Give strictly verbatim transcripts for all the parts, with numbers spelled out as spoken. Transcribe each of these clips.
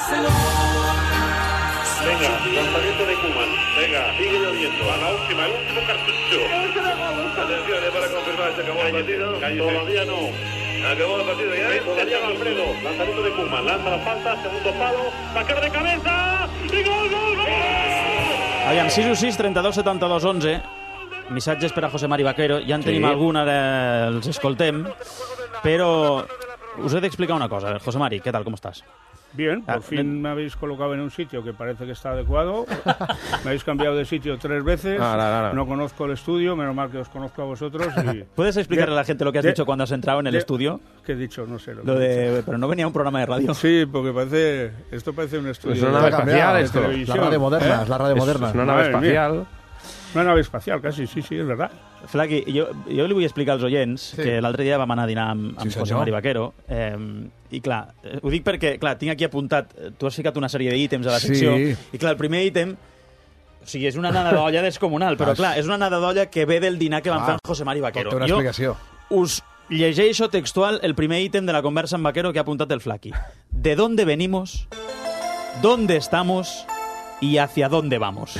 Venga, lanzamiento de Koeman. Venga, sigue lloviendo. A la última, el último cartucho. Atención, para confirmar, se acabó el partido. Todavía no. Acabó el partido ya. Todavía Alfredo. Lanzamiento de Koeman. Lanza la falta, segundo palo. Sacar de cabeza. Y gol, gol, gol. Aviam, sis u sis, trenta-dos setanta-dos onze. Missatges per a José Mari Vaquero. Ja en sí. tenim algun, ara els escoltem. Però us he d'explicar una cosa. José Mari, ¿qué tal? ¿Cómo estás? Bien, por ah, fin me habéis colocado en un sitio que parece que está adecuado. Me habéis cambiado de sitio tres veces. Ah, la, la, la. No conozco el estudio, menos mal que os conozco a vosotros. Y... ¿Puedes explicarle de, a la gente lo que has de, dicho cuando has entrado en el de, estudio? ¿Qué he dicho? No sé. Lo, lo que de, dicho. Pero no venía un programa de radio. Sí, porque parece esto parece un estudio. Es una nave espacial, de esto. televisión. La radio moderna, ¿eh? Es la radio es, moderna. Es una nave espacial. Mía. Una nave espacial, casi, sí, sí, és veritat. Flaqui, jo, jo li vull explicar als oients sí. que l'altre dia vam anar a dinar amb, amb sí, José Mari Vaquero eh, i clar, ho dic perquè clar, tinc aquí apuntat, tu has ficat una sèrie d'ítems a la secció sí. i clar, el primer ítem o sigui, és una nada d'olla descomunal, però clar, és una nada d'olla que ve del dinar que vam ah, fer amb José Mari Vaquero. Té una explicació. Jo us llegeixo textual el primer ítem de la conversa amb Vaquero que ha apuntat el Flaqui. ¿De dónde venimos? ¿Dónde estamos? ¿Y hacia dónde vamos?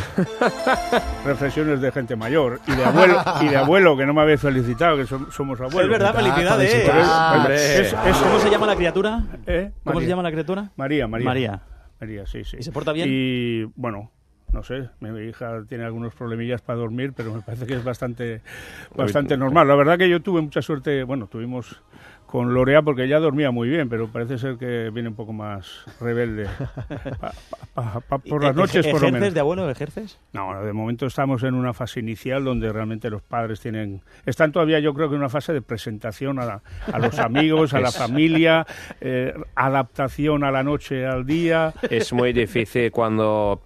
Reflexiones de gente mayor y de abuelo, y de abuelo que no me habéis felicitado, que so, somos abuelos. Es verdad, felicidades. Ah, es, es, ¿Cómo se llama la criatura? ¿Eh? ¿Cómo María. se llama la criatura? María, María. María. María, sí, sí. ¿Y se porta bien? Y bueno, no sé, mi hija tiene algunos problemillas para dormir, pero me parece que es bastante, bastante normal. La verdad que yo tuve mucha suerte, bueno, tuvimos con Lorea porque ella dormía muy bien, pero parece ser que viene un poco más rebelde pa, pa, pa, pa, por las noches, por lo menos. ¿Ejerces de abuelo? ¿Ejerces? No, de momento estamos en una fase inicial donde realmente los padres tienen... Están todavía, yo creo que en una fase de presentación a, la, a los amigos, a la familia, eh, adaptación a la noche, al día... Es muy difícil cuando...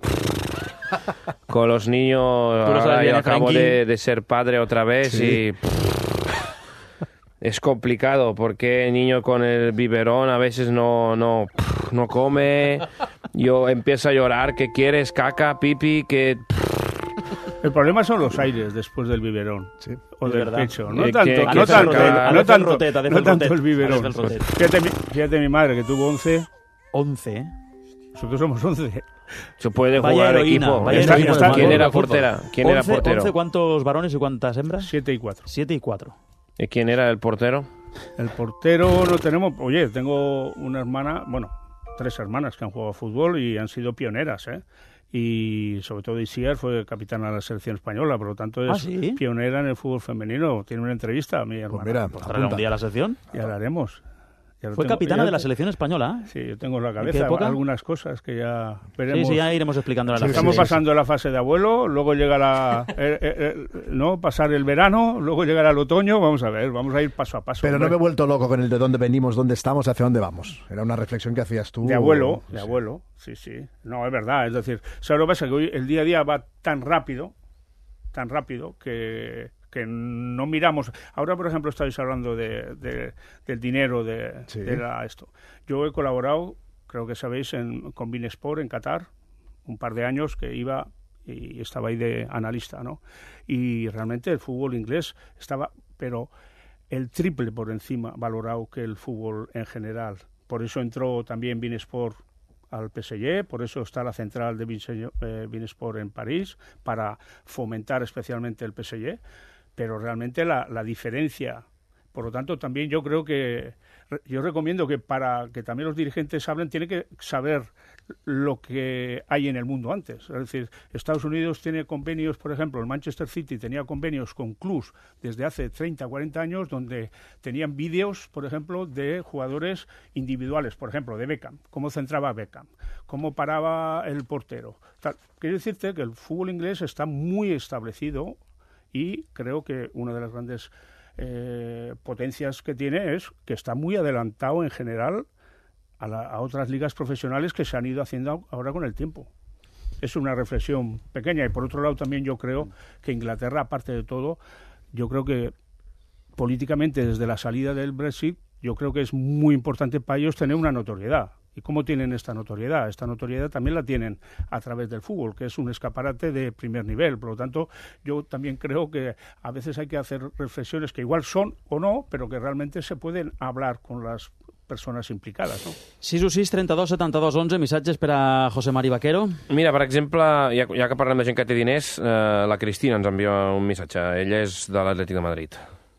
Con los niños, ahora yo acabo de, de ser padre otra vez sí. y... Es complicado porque el niño con el biberón a veces no, no, no come, yo empiezo a llorar, que quieres caca, pipi, que... El problema son los aires después del biberón, sí, o del verdad. pecho, no eh, tanto, que, no que tanto, saca... no tanto, roteta, no tanto el biberón. El fíjate, mi, fíjate mi madre que tuvo once. once, Nosotros somos once. Se puede jugar heroína, equipo. Está, está, está, ¿Quién era portera? ¿Quién once, era portero? once, ¿cuántos varones y cuántas hembras? Siete y cuatro. Siete y cuatro. ¿Y quién era el portero? El portero no tenemos... Oye, tengo una hermana, bueno, tres hermanas que han jugado a fútbol y han sido pioneras, ¿eh? Y sobre todo Isier fue capitana de la selección española, por lo tanto es ¿Ah, sí? pionera en el fútbol femenino. Tiene una entrevista a mi hermana. Pues mira, pues traerá un día a la sección. Ya la haremos. Fue tengo, capitana ya, de la selección española. Sí, yo tengo en la cabeza algunas cosas que ya veremos. Sí, sí, ya iremos explicando. Sí, estamos pasando sí. la fase de abuelo, luego llegará eh, eh, eh, no pasar el verano, luego llegará el otoño. Vamos a ver, vamos a ir paso a paso. Pero hombre. No me he vuelto loco con el de dónde venimos, dónde estamos, hacia dónde vamos. Era una reflexión que hacías tú. De abuelo, sí. de abuelo, sí, sí. No, es verdad. Es decir, ¿sabes lo que pasa? Que hoy el día a día va tan rápido, tan rápido que... que no miramos. Ahora, por ejemplo, estáis hablando de, de, del dinero, de, sí. de la, esto. Yo he colaborado, creo que sabéis, en, con Binesport en Qatar, un par de años que iba y estaba ahí de analista, ¿no? Y realmente el fútbol inglés estaba, pero el triple por encima valorado que el fútbol en general. Por eso entró también Binesport al P S G, por eso está la central de Binesport en París, para fomentar especialmente el P S G. Pero realmente la, la diferencia, por lo tanto, también yo creo que, yo recomiendo que para que también los dirigentes hablen, tienen que saber lo que hay en el mundo antes. Es decir, Estados Unidos tiene convenios, por ejemplo, el Manchester City tenía convenios con clubs desde hace treinta, cuarenta años, donde tenían vídeos, por ejemplo, de jugadores individuales, por ejemplo, de Beckham, cómo centraba Beckham, cómo paraba el portero. Tal. Quiero decirte que el fútbol inglés está muy establecido. Y creo que una de las grandes eh, potencias que tiene es que está muy adelantado en general a, la, a otras ligas profesionales que se han ido haciendo ahora con el tiempo. Es una reflexión pequeña. Y por otro lado también yo creo que Inglaterra, aparte de todo, yo creo que políticamente desde la salida del Brexit, yo creo que es muy importante para ellos tener una notoriedad. ¿Y cómo tienen esta notoriedad? Esta notoriedad también la tienen a través del fútbol, que es un escaparate de primer nivel. Por lo tanto, yo también creo que a veces hay que hacer reflexiones que igual son o no, pero que realmente se pueden hablar con las persones implicades, no? sis u sis, trenta-dos, setanta-dos, onze, missatges per a José Mari Vaquero. Mira, per exemple, ja, ja que parlem de gent que té diners, eh, la Cristina ens envia un missatge. Ella és de l'Atlètic de Madrid.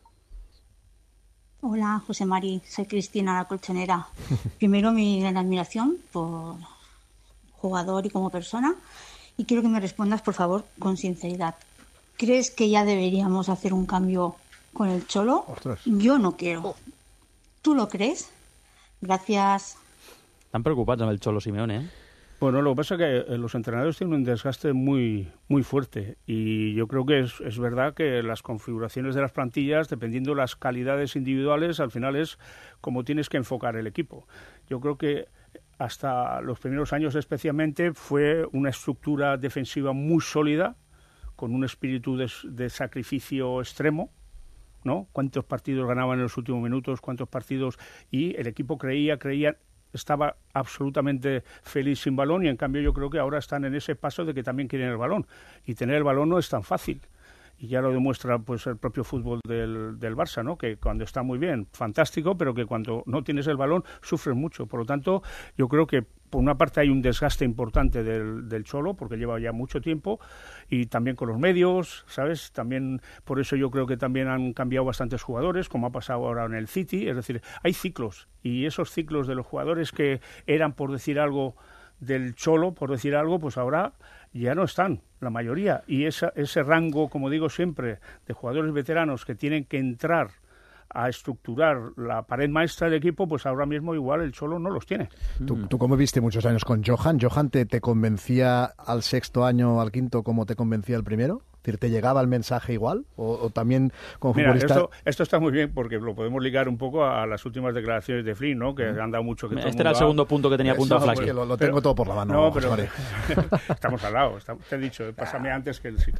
Hola, José Mari, soy Cristina, la colchonera. Primero, mi gran admiración por jugador y como persona, y quiero que me respondas, por favor, con sinceridad. ¿Crees que ya deberíamos hacer un cambio con el Cholo? Ostras. Yo no quiero. ¿Tú lo crees? Gracias. Están preocupados amb el Cholo Simeone, ¿eh? Bueno, lo que pasa es que los entrenadores tienen un desgaste muy, muy fuerte y yo creo que es, es verdad que las configuraciones de las plantillas, dependiendo de las calidades individuales, al final es como tienes que enfocar el equipo. Yo creo que hasta los primeros años especialmente fue una estructura defensiva muy sólida, con un espíritu de, de sacrificio extremo, ¿no? Cuántos partidos ganaban en los últimos minutos, cuántos partidos, y el equipo creía, creía, estaba absolutamente feliz sin balón, y en cambio yo creo que ahora están en ese paso de que también quieren el balón, y tener el balón no es tan fácil. Y ya lo demuestra pues el propio fútbol del, del Barça, ¿no? Que cuando está muy bien, fantástico, pero que cuando no tienes el balón sufres mucho. Por lo tanto, yo creo que por una parte hay un desgaste importante del, del Cholo, porque lleva ya mucho tiempo, y también con los medios, ¿sabes? También por eso yo creo que también han cambiado bastantes jugadores, como ha pasado ahora en el City. Es decir, hay ciclos, y esos ciclos de los jugadores que eran, por decir algo, del Cholo, por decir algo, pues ahora ya no están, la mayoría, y esa, ese rango, como digo siempre, de jugadores veteranos que tienen que entrar a estructurar la pared maestra del equipo, pues ahora mismo igual el Cholo no los tiene. ¿Tú, tú cómo viste muchos años con Johan? ¿Johan te, te convencía al sexto año, al quinto, como te convencía el primero? Es decir, ¿te llegaba el mensaje igual? ¿O, o también como Mira, futbolista...? Esto, esto está muy bien porque lo podemos ligar un poco a las últimas declaraciones de Flynn, ¿no? Que mm. han dado mucho que Este todo el era el mundo segundo punto que tenía apuntado no, Flaky. Lo, lo pero, tengo todo por la mano. No, pero Vale. estamos al lado. Está, te he dicho, pásame antes que el sitio.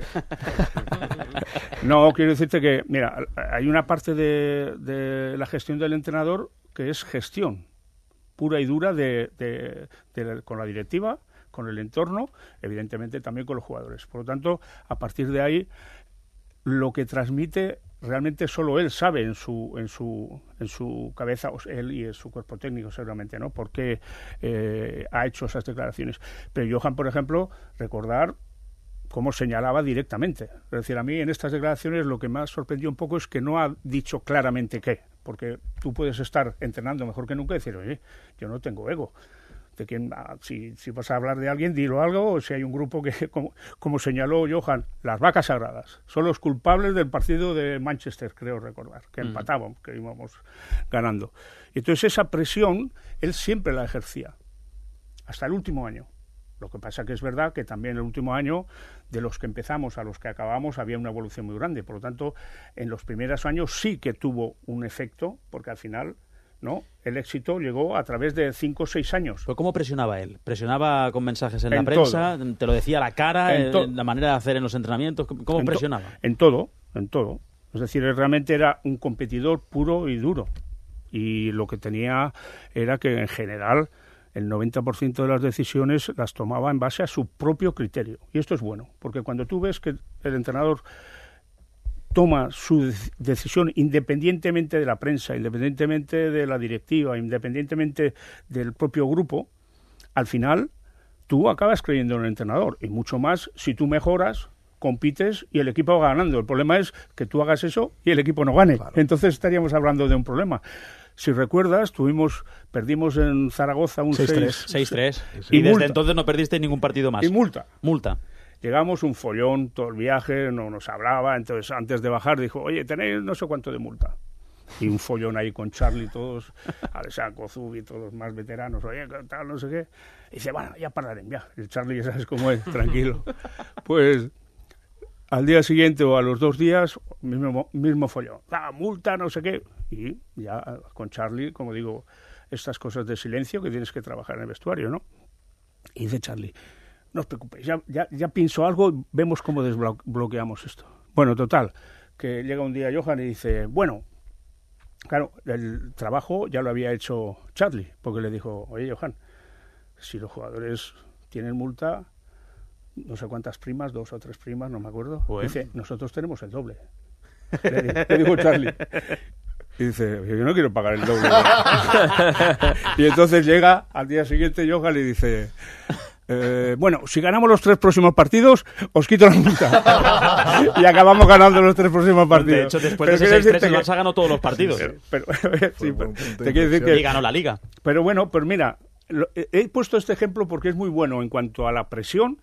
No, quiero decirte que, mira, hay una parte de, de la gestión del entrenador que es gestión pura y dura de, de, de, con la directiva, con el entorno, evidentemente también con los jugadores. Por lo tanto, a partir de ahí, lo que transmite realmente solo él sabe en su en su en su cabeza, él y en su cuerpo técnico seguramente, ¿no? Porque eh, ha hecho esas declaraciones. Pero Johan, por ejemplo, recordar cómo señalaba directamente. Es decir, a mí en estas declaraciones lo que más sorprendió un poco es que no ha dicho claramente qué, porque tú puedes estar entrenando mejor que nunca y decir, oye, yo no tengo ego. De quien, si, si vas a hablar de alguien, dilo algo, o si hay un grupo que, como, como señaló Johan, las vacas sagradas, son los culpables del partido de Manchester, creo recordar, que mm. empatábamos, que íbamos ganando. Y entonces esa presión, él siempre la ejercía, hasta el último año. Lo que pasa que es verdad que también el último año, de los que empezamos a los que acabamos, había una evolución muy grande. Por lo tanto, en los primeros años sí que tuvo un efecto, porque al final... ¿no? El éxito llegó a través de cinco o seis años. ¿Pero cómo presionaba él? ¿Presionaba con mensajes en, en la prensa? Todo. ¿Te lo decía a la cara? En to- en la manera de hacer en los entrenamientos? ¿Cómo en presionaba? To- en todo, en todo. Es decir, él realmente era un competidor puro y duro. Y lo que tenía era que, en general, el noventa por ciento de las decisiones las tomaba en base a su propio criterio. Y esto es bueno, porque cuando tú ves que el entrenador toma su decisión independientemente de la prensa, independientemente de la directiva, independientemente del propio grupo, al final tú acabas creyendo en el entrenador, y mucho más si tú mejoras, compites y el equipo va ganando. El problema es que tú hagas eso y el equipo no gane. Claro. Entonces estaríamos hablando de un problema. Si recuerdas, tuvimos, perdimos en Zaragoza un seis tres. seis tres. Y, y desde multa. Entonces no perdiste ningún partido más. Y multa. Multa. Llegamos, un follón, todo el viaje, no nos hablaba, entonces antes de bajar dijo, oye, tenéis no sé cuánto de multa. Y un follón ahí con Charlie, todos, Alessandro, Zubi, todos más veteranos, oye, tal, no sé qué. Y dice, bueno, ya pararé, ya. El Charlie ya sabes cómo es, tranquilo. Pues al día siguiente o a los dos días, mismo, mismo follón. Ah, multa, no sé qué. Y ya con Charlie, como digo, estas cosas de silencio que tienes que trabajar en el vestuario, ¿no? Y dice Charlie, no os preocupéis, ya, ya, ya pienso algo y vemos cómo desbloqueamos esto. Bueno, total, que llega un día Johan y dice, bueno, claro, el trabajo ya lo había hecho Charlie, porque le dijo, oye, Johan, si los jugadores tienen multa, no sé cuántas primas, dos o tres primas, no me acuerdo, bueno. Dice, nosotros tenemos el doble. Le, le dijo Charlie. Y dice, yo no quiero pagar el doble. Y entonces llega al día siguiente Johan y dice, eh, bueno, si ganamos los tres próximos partidos, os quito la multa. Y acabamos ganando los tres próximos partidos. De hecho, después pero de ese seis tres, el Barça ganó todos los partidos. Sí, pero, sí, pero, te quiero decir que... Y ganó la Liga. Pero bueno, pues mira, lo, he puesto este ejemplo porque es muy bueno en cuanto a la presión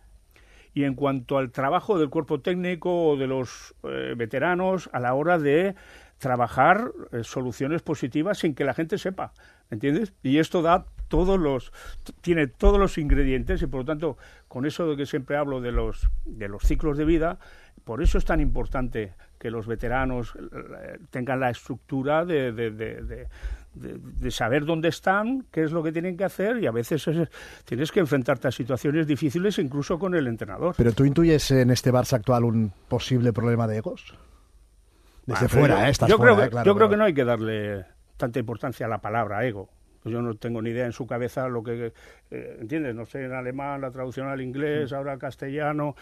y en cuanto al trabajo del cuerpo técnico o de los eh, veteranos a la hora de trabajar eh, soluciones positivas sin que la gente sepa, ¿entiendes? Y esto da todos los tiene todos los ingredientes y por lo tanto con eso de que siempre hablo de los de los ciclos de vida, por eso es tan importante que los veteranos eh, tengan la estructura de, de, de, de De, de saber dónde están, qué es lo que tienen que hacer y a veces es, tienes que enfrentarte a situaciones difíciles incluso con el entrenador. ¿Pero tú intuyes en este Barça actual un posible problema de egos? Desde ah, fuera, yo, ¿eh? Estás yo fuera, creo que, eh, claro, yo creo pero... que no hay que darle tanta importancia a la palabra ego. Yo no tengo ni idea en su cabeza lo que... Eh, ¿Entiendes? No sé, en alemán, la traducción al inglés, mm. ahora castellano...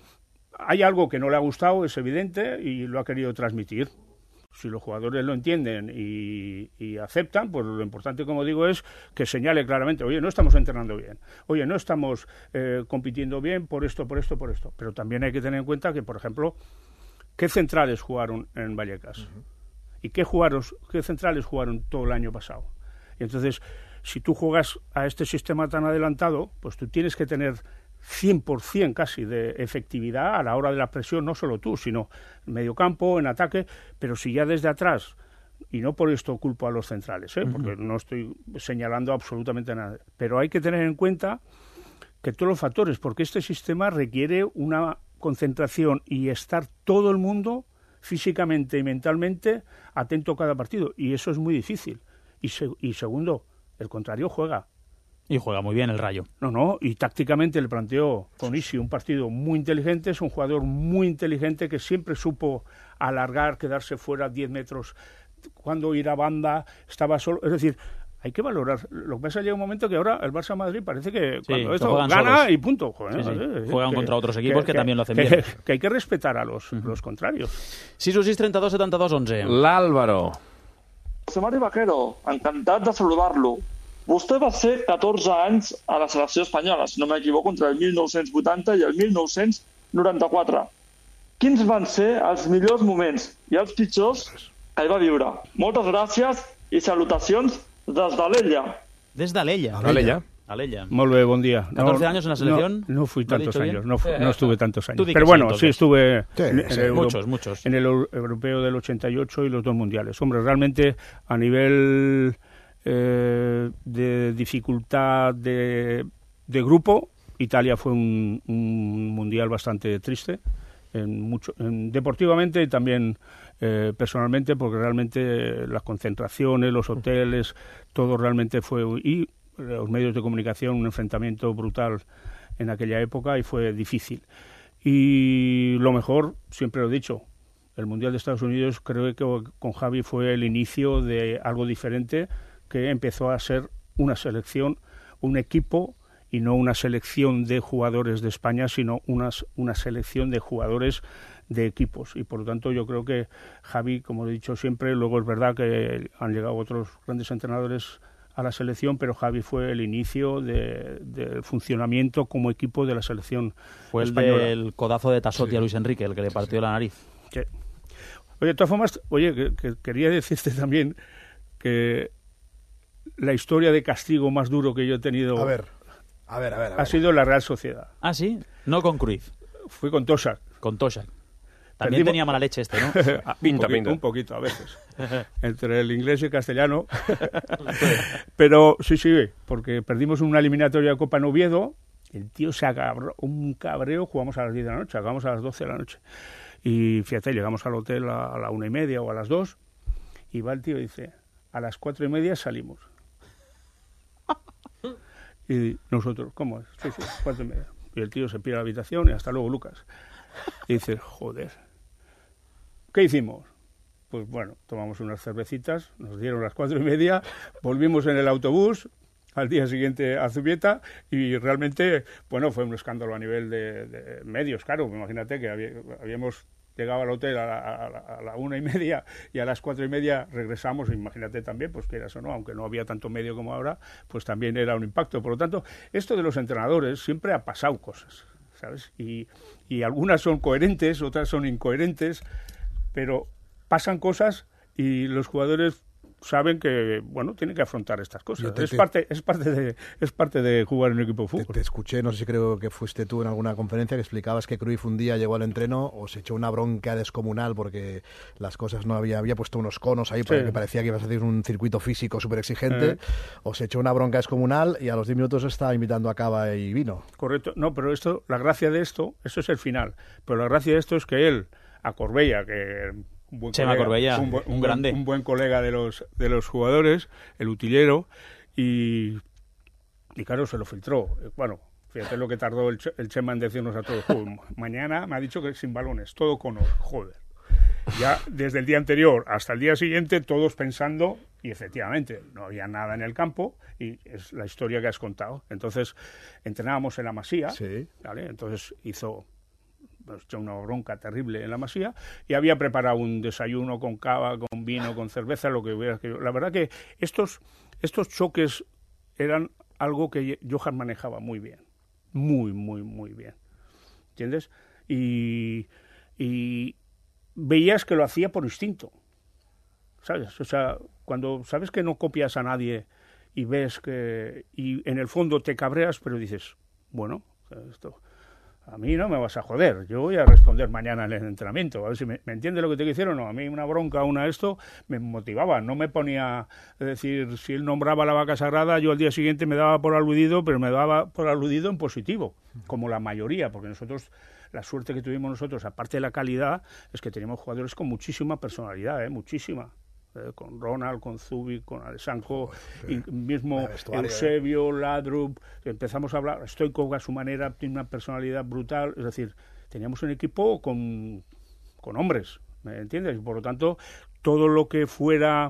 Hay algo que no le ha gustado, es evidente, y lo ha querido transmitir. Si los jugadores lo entienden y, y aceptan, pues lo importante, como digo, es que señale claramente, oye, no estamos entrenando bien, oye, no estamos eh, compitiendo bien por esto, por esto, por esto. Pero también hay que tener en cuenta que, por ejemplo, ¿qué centrales jugaron en Vallecas? Uh-huh. ¿Y qué, jugaron, qué centrales jugaron todo el año pasado? Y entonces, si tú juegas a este sistema tan adelantado, pues tú tienes que tener cien por ciento casi de efectividad a la hora de la presión, no solo tú, sino en medio campo, en ataque, pero si ya desde atrás, y no por esto culpo a los centrales, ¿eh? Porque uh-huh. no estoy señalando absolutamente nada, pero hay que tener en cuenta que todos los factores, porque este sistema requiere una concentración y estar todo el mundo físicamente y mentalmente atento a cada partido, y eso es muy difícil. Y, se, y segundo, el contrario juega. Y juega muy bien el Rayo. No, no, y tácticamente le planteó con Isi un partido muy inteligente, es un jugador muy inteligente que siempre supo alargar, quedarse fuera diez metros, cuando ir a banda, estaba solo, es decir, hay que valorar. Lo que pasa es que llega un momento que ahora el Barça-Madrid parece que sí, cuando esto gana solos. Y punto. Joder, sí, sí. ¿eh? Juegan que, contra otros equipos que, que, que también lo hacen que, bien. Que hay que respetar a los, uh-huh. los contrarios. sis u sis trenta-dos setanta-dos onze. L'Álvaro. José Mari Vaquero, encantat de saludar-lo. Vostè va ser catorze anys a la selecció espanyola, si no m'equivoco, entre el mil nou-cents vuitanta i el mil nou-cents noranta-quatre. Quins van ser els millors moments i els pitjors que hi va viure? Moltes gràcies i salutacions des d'Alella. Des d'Alella. Alella. Alella. Molt bé, bon dia. catorce años en la selección. No, no fui tantos años, no, eh, no estuve tantos años. Pero bueno, sí, sí estuve sí, en, sí, en el muchos, Euro, muchos. en el europeo del ochenta y ocho y los dos mundiales. Hombre, realmente a nivel eh, de dificultad de, de grupo, Italia fue un, un mundial bastante triste, en mucho, en, deportivamente y también eh, personalmente, porque realmente las concentraciones, los hoteles, todo realmente fue... Y, los medios de comunicación, un enfrentamiento brutal en aquella época y fue difícil. Y lo mejor, siempre lo he dicho, el Mundial de Estados Unidos creo que con Javi fue el inicio de algo diferente, que empezó a ser una selección, un equipo, y no una selección de jugadores de España, sino una, una selección de jugadores de equipos. Y por lo tanto yo creo que Javi, como he dicho siempre, luego es verdad que han llegado otros grandes entrenadores a la selección, pero Javi fue el inicio de, del funcionamiento como equipo de la selección Fue el española. del codazo de Tassotti Sí. a Luis Enrique, el que le partió sí. la nariz. Sí. Oye, de todas formas, oye, que, que quería decirte también que la historia de castigo más duro que yo he tenido A ver, a ver, a ver. A ver. ha sido la Real Sociedad. Ah, ¿sí? No con Cruyff, Fui con Tosak. con Tosak. También Perdimos... tenía mala leche este, ¿no? Ah, Pinta, un poquito, pinta. Un poquito, a veces. Entre el inglés y el castellano. Pero sí, sí, porque perdimos una eliminatoria de Copa en Oviedo. El tío se agarró un cabreo. Jugamos a las diez de la noche, acabamos a las doce de la noche. Y fíjate, llegamos al hotel a, a la una y media o a las dos. Y va el tío y dice, a las cuatro y media salimos. Y nosotros, ¿cómo es? Sí, sí, cuatro y media. Y el tío se pira a la habitación y hasta luego, Lucas. Y dice, joder, ¿qué hicimos? Pues bueno, tomamos unas cervecitas, nos dieron las cuatro y media, volvimos en el autobús, al día siguiente a Zubieta, y realmente, bueno, fue un escándalo a nivel de, de medios, claro, imagínate que había, habíamos llegaba al hotel a la, a, la, a la una y media y a las cuatro y media regresamos, imagínate también, pues quieras o no, aunque no había tanto medio como ahora, pues también era un impacto. Por lo tanto, esto de los entrenadores siempre ha pasado cosas, ¿sabes? Y, y algunas son coherentes, otras son incoherentes, pero pasan cosas y los jugadores saben que, bueno, tienen que afrontar estas cosas. Te, es, te, parte, es, parte de, es parte de jugar en un equipo de fútbol. Te, te escuché, no sé si creo que fuiste tú en alguna conferencia, que explicabas que Cruyff un día llegó al entreno, os echó una bronca descomunal porque las cosas no había, había puesto unos conos ahí, porque sí. parecía que ibas a hacer un circuito físico súper exigente, eh. os echó una bronca descomunal y a los diez minutos estaba invitando a Cava y vino. Correcto, no, pero esto, la gracia de esto, eso es el final, pero la gracia de esto es que él, a Corbella, que... Un buen Chema colega, Corbella, un, buen, un, un grande. Un buen colega de los de los jugadores, el utillero, y, y claro, se lo filtró. Bueno, fíjate lo que tardó el, el Chema en decirnos a todos, mañana me ha dicho que sin balones, todo con oro, joder. Ya desde el día anterior hasta el día siguiente, todos pensando, y efectivamente, no había nada en el campo, y es la historia que has contado. Entonces, entrenábamos en la Masía, sí. ¿vale? Entonces hizo... Nos echó una bronca terrible en la Masía y había preparado un desayuno con cava, con vino, con cerveza, lo que hubiera querido. La verdad que estos, estos choques eran algo que Johan manejaba muy bien, muy, muy, muy bien, ¿entiendes? Y, y veías que lo hacía por instinto, ¿sabes? O sea, cuando sabes que no copias a nadie y ves que... y en el fondo te cabreas, pero dices, bueno, esto... A mí no me vas a joder, yo voy a responder mañana en el entrenamiento, a ver si me, me entiende lo que te quiero o no. A mí una bronca, una esto, me motivaba, no me ponía, es decir, si él nombraba la vaca sagrada, yo al día siguiente me daba por aludido, pero me daba por aludido en positivo, como la mayoría, porque nosotros, la suerte que tuvimos nosotros, aparte de la calidad, es que teníamos jugadores con muchísima personalidad, ¿eh? muchísima. Eh, con Ronald, con Zubik, con Alessanjo, y mismo Eusebio, Ladrup, empezamos a hablar, Stoichkov a su manera tiene una personalidad brutal, es decir, teníamos un equipo con, con hombres, ¿me entiendes? Y por lo tanto, todo lo que fuera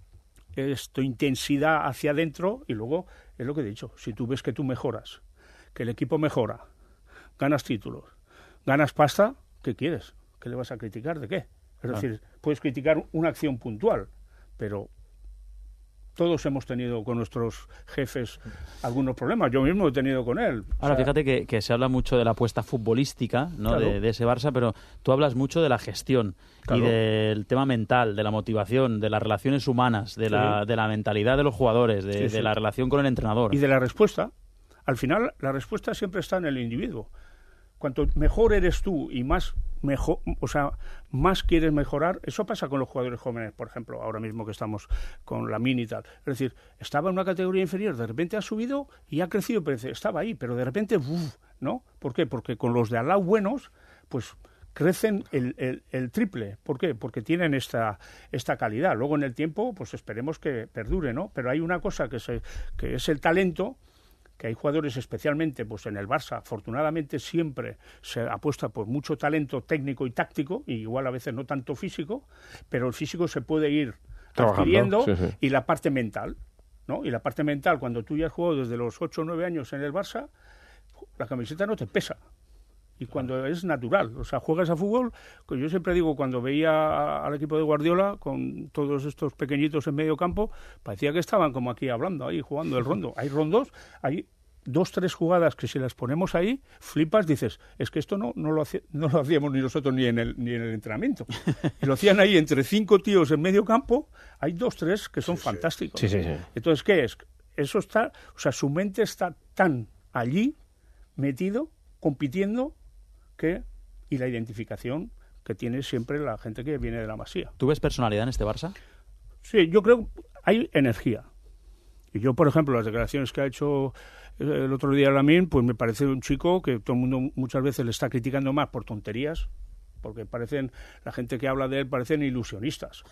esto, intensidad hacia adentro, y luego, es lo que he dicho, si tú ves que tú mejoras, que el equipo mejora, ganas títulos, ganas pasta, ¿qué quieres? ¿Qué le vas a criticar? ¿De qué? Es ah. decir, puedes criticar una acción puntual, pero todos hemos tenido con nuestros jefes algunos problemas. Yo mismo he tenido con él. Ahora, o sea, fíjate que, que se habla mucho de la apuesta futbolística, ¿no? Claro. de, de ese Barça, pero tú hablas mucho de la gestión claro. y del tema mental, de la motivación, de las relaciones humanas, de, sí. la, de la mentalidad de los jugadores, de, sí, sí. de la relación con el entrenador. Y de la respuesta. Al final, la respuesta siempre está en el individuo. Cuanto mejor eres tú y más mejor, o sea, más quieres mejorar, eso pasa con los jugadores jóvenes, por ejemplo, ahora mismo que estamos con la mini y tal. Es decir, estaba en una categoría inferior, de repente ha subido y ha crecido, pero estaba ahí, pero de repente, ¡uf! ¿No? ¿Por qué? Porque con los de al lado buenos, pues crecen el, el, el triple. ¿Por qué? Porque tienen esta, esta calidad. Luego en el tiempo, pues esperemos que perdure, ¿no? Pero hay una cosa que, se, que es el talento, que hay jugadores especialmente pues en el Barça, afortunadamente siempre se apuesta por mucho talento técnico y táctico, y igual a veces no tanto físico, pero el físico se puede ir trabajando, adquiriendo, sí, sí. Y la parte mental, ¿no? Y la parte mental, cuando tú ya has jugado desde los ocho o nueve años en el Barça, la camiseta no te pesa. Y cuando es natural, o sea, juegas a fútbol, yo siempre digo, cuando veía al equipo de Guardiola con todos estos pequeñitos en medio campo, parecía que estaban como aquí hablando, ahí jugando el rondo. Hay rondos, hay dos, tres jugadas que si las ponemos ahí, flipas, dices, es que esto no, no, lo, hacía, no lo hacíamos ni nosotros ni en el, ni en el entrenamiento. Y lo hacían ahí entre cinco tíos en medio campo, hay dos, tres que son sí, fantásticos. Sí, sí, sí. Entonces, ¿qué es? Eso está, o sea, su mente está tan allí, metido, compitiendo, que y la identificación que tiene siempre la gente que viene de la Masía. ¿Tú ves personalidad en este Barça? Sí, yo creo que hay energía. Y yo, por ejemplo, las declaraciones que ha hecho el otro día Lamine, pues me parece un chico que todo el mundo muchas veces le está criticando más por tonterías, porque parecen, la gente que habla de él parecen ilusionistas.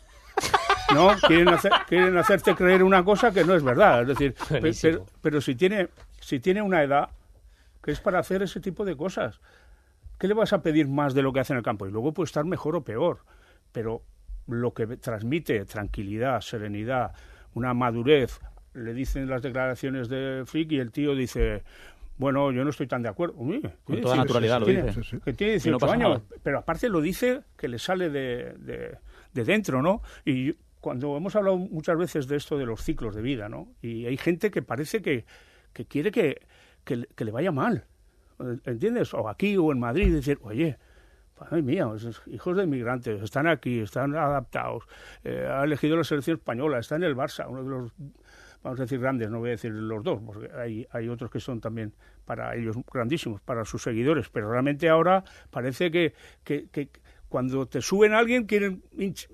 ¿No? Quieren, hacer, quieren hacerte creer una cosa que no es verdad. Es decir, pe, pero, pero si tiene, si tiene una edad que es para hacer ese tipo de cosas, ¿qué le vas a pedir más de lo que hace en el campo? Y luego puede estar mejor o peor, pero lo que transmite tranquilidad, serenidad, una madurez, le dicen las declaraciones de Flick y el tío dice, Bueno, yo no estoy tan de acuerdo. Uy, con toda naturalidad lo tiene, dice. Que tiene dieciocho no años, nada. Pero aparte lo dice que le sale de, de, de dentro, ¿no? Y cuando hemos hablado muchas veces de esto de los ciclos de vida, ¿no? Y hay gente que parece que, que quiere que, que, que le vaya mal, ¿entiendes? O aquí o en Madrid, decir, oye, ay mía, esos hijos de inmigrantes, están aquí, están adaptados, eh, ha elegido la selección española, está en el Barça, uno de los, vamos a decir, grandes, no voy a decir los dos, porque hay, hay otros que son también para ellos grandísimos, para sus seguidores, pero realmente ahora parece que, que, que cuando te suben a alguien quieren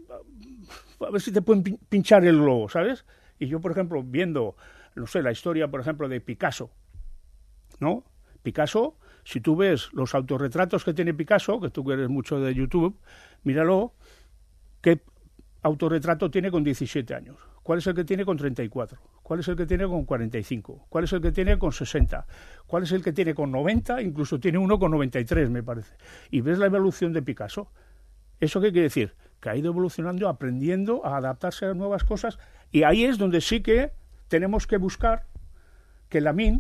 a ver si te pueden pinchar el globo, ¿sabes? Y yo, por ejemplo, viendo, no sé, la historia, por ejemplo, de Picasso, ¿no? Picasso, si tú ves los autorretratos que tiene Picasso, que tú que eres mucho de YouTube, míralo, ¿qué autorretrato tiene con diecisiete años? ¿Cuál es el que tiene con treinta y cuatro? ¿Cuál es el que tiene con cuarenta y cinco? ¿Cuál es el que tiene con sesenta? ¿Cuál es el que tiene con noventa? Incluso tiene uno con noventa y tres, me parece. Y ves la evolución de Picasso. ¿Eso qué quiere decir? Que ha ido evolucionando, aprendiendo a adaptarse a nuevas cosas, y ahí es donde sí que tenemos que buscar que Lamine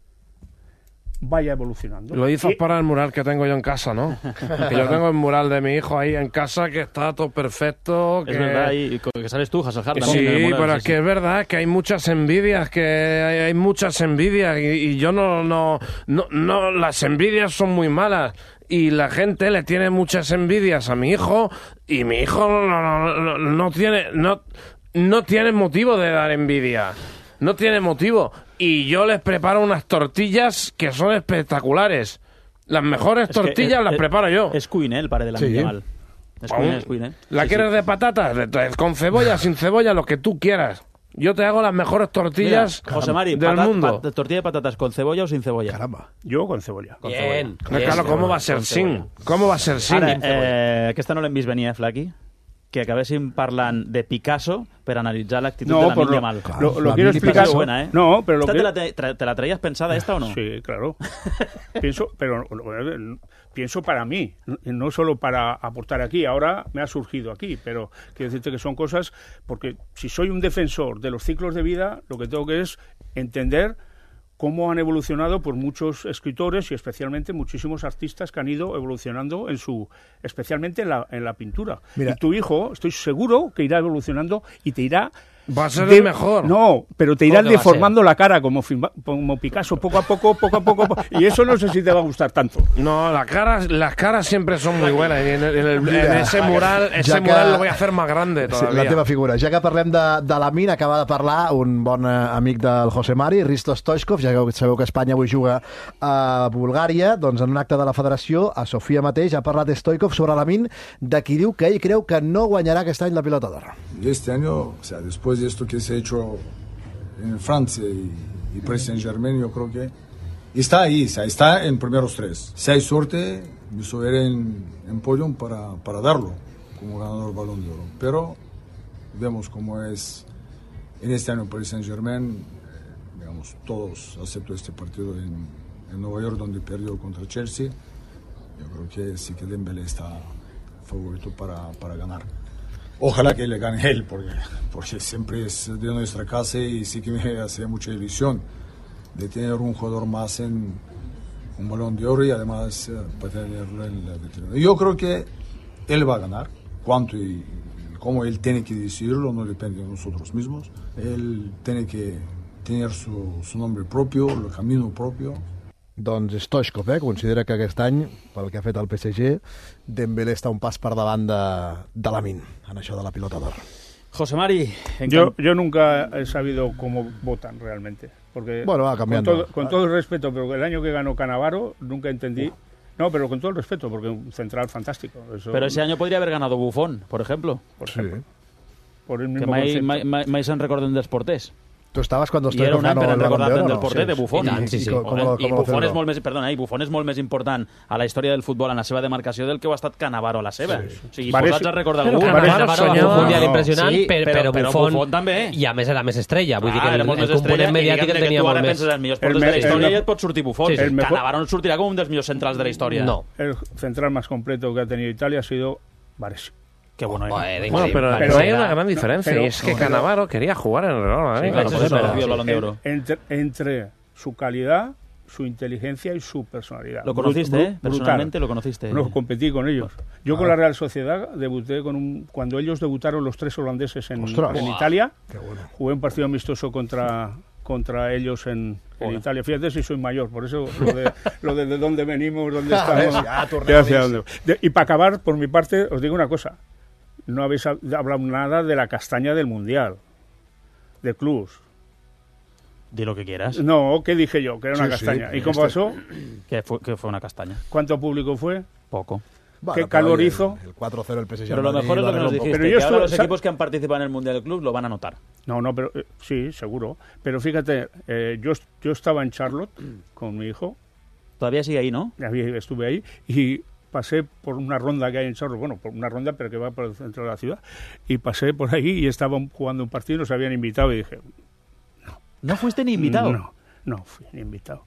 vaya evolucionando. Lo hizo y... para el mural que tengo yo en casa, ¿no? Que yo tengo el mural de mi hijo ahí en casa, que está todo perfecto. Que... Es verdad, y que sabes tú, Hasselhard. Sí, mural, pero sí, es sí. que es verdad que hay muchas envidias, que hay, hay muchas envidias, y, y yo no, no, no, no, las envidias son muy malas. Y la gente le tiene muchas envidias a mi hijo, y mi hijo no, no, no, no tiene no, no tiene motivo de dar envidia. No tiene motivo. Y yo les preparo unas tortillas que son espectaculares. Las mejores es tortillas es, las es, preparo yo. Es cuine el pare de la sí. niña mal. Es cuine, es cuine. ¿La sí, quieres sí. de patatas? Con cebolla, sin cebolla, lo que tú quieras. Yo te hago las mejores tortillas Mira, José Mari, del patat, mundo. Pat, tortilla de patatas con cebolla o sin cebolla. Caramba. Yo con cebolla. Con bien, cebolla. Bien, claro, ¿cómo va a ser sin? ¿Cómo va a ser sin? Ara, eh, aquesta no l'hem vist venir, eh, Flaqui? Que acabéssim parlant de Picasso per analitzar l'actitud no, de Lamine lo, Yamal. Lo, lo quiero explicar. Buena, ¿eh? No, pero lo ¿Esta que... te, la te, te la traías pensada esta o no? Sí, claro. Pienso, pero pienso para mí, no solo para aportar aquí. Ahora me ha surgido aquí, pero quiero decirte que son cosas, porque si soy un defensor de los ciclos de vida, lo que tengo que es entender cómo han evolucionado por muchos escritores y especialmente muchísimos artistas que han ido evolucionando en su, especialmente en la, en la pintura. Mira, y tu hijo, estoy seguro que irá evolucionando y te irá... Va a ser de, el mejor. No, pero te irán deformando la cara como, como Picasso, poco a poco, poco a poco, y eso no sé si te va a gustar tanto. No, la cara, las caras siempre son muy buenas, y en, en, el, Mira, en ese mural ese que, mural lo voy a hacer más grande todavía. Sí, la teva figura. Ja que parlem de, de Lamine, acaba de parlar un bon amic del José Mari, Risto Stoichkov, ja que sabeu que Espanya avui juga a Bulgària, doncs en un acte de la federació, a Sofia mateix, ha parlat Stoichkov sobre Lamine, de qui diu que ell creu que no guanyarà aquest any la Pilota d'Or. Este año, o sea, después de esto que se ha hecho en Francia y, y Paris Saint-Germain, yo creo que está ahí, o sea, está en primeros tres. Si hay suerte, me subiré en, en podium para, para darlo como ganador del Balón de Oro. Pero vemos cómo es en este año Paris Saint-Germain, digamos, todos aceptó este partido en, en Nueva York, donde perdió contra Chelsea. Yo creo que sí que Dembélé está favorito para, para ganar. Ojalá que le gane él, porque, porque siempre es de nuestra casa y sí que me hace mucha ilusión de tener un jugador más en un Balón de Oro y además uh, para tenerlo en la vitrina. Yo creo que él va a ganar. Cuánto y cómo él tiene que decidirlo no depende de nosotros mismos. Él tiene que tener su, su nombre propio, el camino propio. Doncs Stoichkov, eh, considera que aquest any, pel que ha fet el P S G, Dembélé està un pas per davant de, de Lamine, en això de la Pilota d'Or. José Mari... Yo, yo nunca he sabido cómo votan realmente. Porque bueno, va cambiando. Con todo, con todo el respeto, pero el año que ganó Cannavaro nunca entendí... Uh. No, pero con todo el respeto, porque un central fantástico. Eso... Pero ese año podría haber ganado Buffon, por ejemplo. Por ejemplo. Sí. Por el que mismo mai, mai, mai, mai se'n recorden dels porters. Tu estaves quan I era un any per recordar-te'n del porter, sí, de Buffon. I, sí, sí. I, com, com, com I Buffon és molt més, perdona, i Buffon és molt més important a la història del futbol en la seva demarcació del que ho ha estat Cannavaro a la seva. Sí. O sigui, Varese... posats a recordar algú. Cannavaro va fer un mundial impressionant, sí, però, però, però Buffon, Buffon també. I a més era més estrella. Vull ah, dir que el, el, el component mediàtic el tenia molt més. Tu ara penses els millors porters de la història i et pot sortir Buffon. Sí, sí. Cannavaro no sortirà com un dels millors centrals de la història. No. El central más completo que ha tenido Italia ha sido Varese. Qué bueno era. Bueno, bueno, pero, pero hay una gran diferencia, pero, y es que Cannavaro quería jugar en el Real Madrid. Sí, claro, por eso, el balón de oro. Entre, entre su calidad, su inteligencia y su personalidad. Lo conociste, Brut, ¿eh? Personalmente lo conociste. No, competí con ellos. Yo ah. con la Real Sociedad debuté con un... Cuando ellos debutaron los tres holandeses en, en Italia, bueno. Jugué un partido amistoso contra, contra ellos en, en Italia. Fíjate si soy mayor, por eso lo de, lo de, de dónde venimos, dónde estamos. ya, hacia dónde. De, y para acabar, por mi parte, os digo una cosa. No habéis hablado nada de la castaña del Mundial, de clubs. Di lo que quieras. No, ¿qué dije yo? Que era una sí, castaña. Sí, ¿y cómo este... pasó? Que fue, que fue una castaña. ¿Cuánto público fue? Poco. Bueno, ¿qué calor oye, hizo? El cuatro cero el P S G. Pero lo mejor es lo que nos dijiste, pero yo que ahora los equipos que han participado en el Mundial del Club lo van a notar. No, no, pero eh, sí, seguro. Pero fíjate, eh, yo, yo estaba en Charlotte con mi hijo. Todavía sigue ahí, ¿no? Estuve ahí y pasé por una ronda que hay en Charlotte, bueno, por una ronda pero que va por el centro de la ciudad, y pasé por ahí y estaban jugando un partido y nos habían invitado y dije... No, ¿No fuiste ni invitado? No, no fui ni invitado.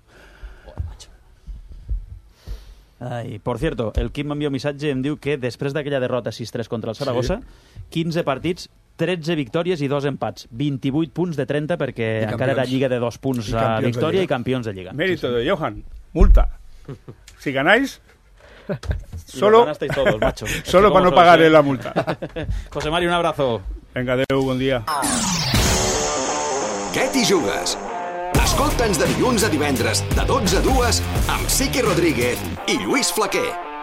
Ai, por cierto, el Quim m'envia un missatge i em diu que després d'aquella derrota sis tres contra el Saragossa, sí. quinze partits, tretze victòries i dos empats, vint-i-vuit punts de trenta perquè I encara campions. Era lliga de dos punts a victòria i campions de lliga. Mérito de Johan, multa. Si ganáis, solo, todos, macho. solo para no pagaré la multa. José Mari, un abrazo. Venga, adeu, bon dia. Què t'hi jugues? Escolta'ns de dilluns a divendres, de dotze a dues, amb Siqui Rodríguez i Lluís Flaquer.